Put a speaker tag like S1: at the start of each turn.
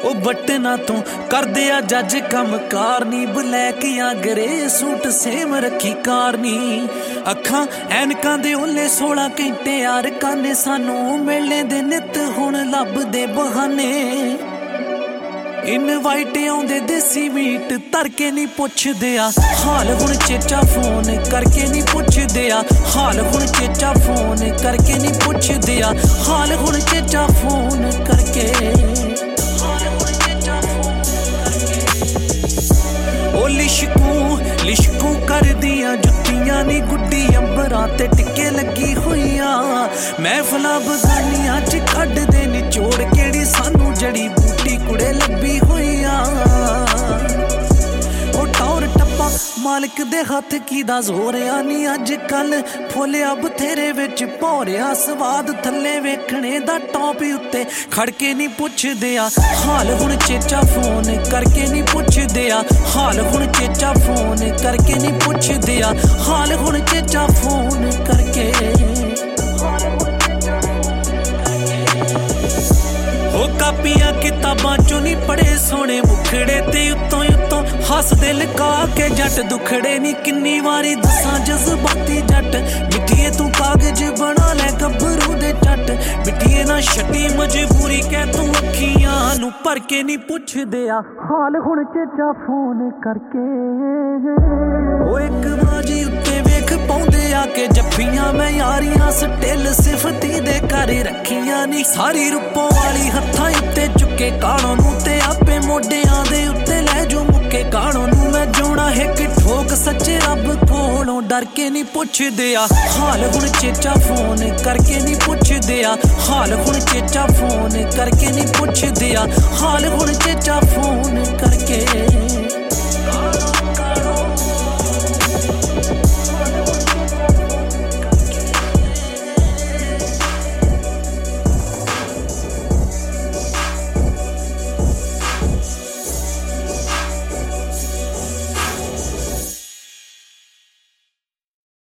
S1: ਉਹ ਬਟਨਾ ਤੋਂ ਕਰਦੇ ਆ ਜੱਜ ਕੰਮ ਕਾਰ ਨੀ ਬਲੈਕ ਜਾਂ ਗਰੇ ਸੂਟ ਸੇਮ ਰੱਖੀ ਕਾਰ ਨੀ ਅੱਖਾਂ ਐਨਕਾਂ ਦੇ ਓਲੇ 16 ਘੰਟੇ ਯਾਰ ਕਾਨੇ ਸਾਨੂੰ ਮਿਲਣੇ ਦੇ ਨਿੱਤ ਹੁਣ ਲੱਭਦੇ ਬਹਾਨੇ ਇਨਵਾਈਟ ਆਉਂਦੇ ਦੇਸੀ ਮੀਟ ਧਰ ਕੇ ਨਹੀਂ ਪੁੱਛਦੇ ਆ ਹਾਲ ਹੁਣ ਚੇਚਾ ਫੋਨ ਕਰਕੇ ਨਹੀਂ ਪੁੱਛਦੇ ਆ ਹਾਲ ਹੁਣ ਚੇਚਾ ਫੋਨ ਕਰਕੇ ਨਹੀਂ ਪੁੱਛਦੇ ਆ ਹਾਲ ਹੁਣ ਚੇਚਾ ਫੋਨ ਕਰਕੇ ਉਹ ਲਿਸ਼ਕੂ ਕਰਦੀਆਂ ਜੁੱਤੀਆਂ ਨੀ ਗੁੱਡੀ ਅੰਬਰਾਂ ਤੇ ਟਿੱਕੇ ਲੱਗੀ ਹੋਈਆਂ ਮਹਿਫਲਾਂ ਬਗਾਨੀਆਂ ਚ ਕੱਢਦੇ ਨਿਚੋੜ ਕਿਹੜੀ ਸਾਨੂੰ ਜੜੀ ਬੂਟੀ ਕੁੜੇ ਲੱਭੀ ਹੋਈਆਂ ਉਹ ਟੌਰ ਟੱਪਾ ਮਾਲਕ ਦੇ ਹੱਥ ਕੀ ਦਾ ਜ਼ੋਰ ਆ ਨੀ ਅੱਜ ਕੱਲ ਫੁੱਲਿਆ ਬਥੇਰੇ ਵਿੱਚ ਭੌਰਿਆ ਸਵਾਦ ਥੱਲੇ ਵੇਖਣੇ ਦਾ ਟੌਪ ਉੱਤੇ ਖੜ ਕੇ ਨਹੀਂ ਪੁੱਛਦੇ ਆ ਹਾਲ ਹੁਣ ਚੇਚਾ ਫੋਨ ਕਰਕੇ ਨਹੀਂ ਪੁੱਛਦੇ ਆ ਹਾਲ ਹੁਣ ਚੇਚਾ ਫੋਨ ਕਰਕੇ ਨਹੀਂ ਪੁੱਛਦੇ ਆ ਹਾਲ ਹੁਣ ਚੇਚਾ ਫੋਨ ਕਰਕੇ ਉਹ ਕਾਪੀਆਂ ਕਿਤਾਬਾਂ ਚੋਂ ਨਹੀਂ ਪੜੇ ਸੋਹਣੇ ਮੁਖੜੇ ਤੇ ਉੱਤੋਂ ਹੱਸਦੇ ਲਕਾ ਕੇ ਜੱਟ ਦੁਖੜੇ ਨੀ ਕਿੰਨੀ ਵਾਰੀ ਦੱਸਾਂ ਜਜ਼ਬਾਤੀ ਜੱਟ ਮਿੱਠੀਏ ਤੂੰ ਕਾਗਜ਼ ਬਣਾ ਲੈ ਗੱਭਰੂ ਦੇ ਝੱਟ ਮਿੱਠੀਏ ਨਾ ਛੱਡੀ ਮਜਬੂਰੀ ਕਹਿ ਤੂੰ ਅੱਖੀਆਂ ਨੂੰ ਭਰ ਕੇ ਨਹੀਂ ਪੁੱਛਦੇ ਆ ਹਾਲ ਹੁਣ ਚੇਚਾ ਫੋਨ ਕਰਕੇ ਉਹ ਇੱਕ ਬਾਜੀ ਉੱਤੇ ਵੇਖ ਪਾਉਂਦੇ ਆ ਕਿ ਜੱਫੀਆਂ ਮੈਂ ਯਾਰੀਆਂ ਸਟਿਲ ਸਿਫਤੀ ਦੇ ਘਰ ਰੱਖੀਆਂ ਨੀ ਸਾਰੀ ਰੂਪੋਂ ਵਾਲੀ ਹੱਥਾਂ ਉੱਤੇ ਚੁੱਕੇ ਕਾਣੋਂ ਨੂੰ ਤੇ ਆਪੇ ਮੋਢਿਆਂ ਦੇ ਉੱਤੇ ਲੈ ਜੋ ਮੁੱਕੇ ਕਾਣੋਂ ਨੂੰ ਮੈਂ ਜੋਣਾ ਇੱਕ ਠੋਕ ਸੱਚੇ ਰੱਬ ਕੋਲੋਂ ਡਰ ਕੇ ਨਹੀਂ ਪੁੱਛਦੇ ਆ ਹਾਲ ਹੁਣ ਚੇਚਾ ਫੋਨ ਕਰਕੇ ਨਹੀਂ ਪੁੱਛਦੇ ਆ ਹਾਲ ਹੁਣ ਚੇਚਾ ਫੋਨ ਕਰਕੇ ਨਹੀਂ ਪੁੱਛਦੇ ਆ ਹਾਲ ਹੁਣ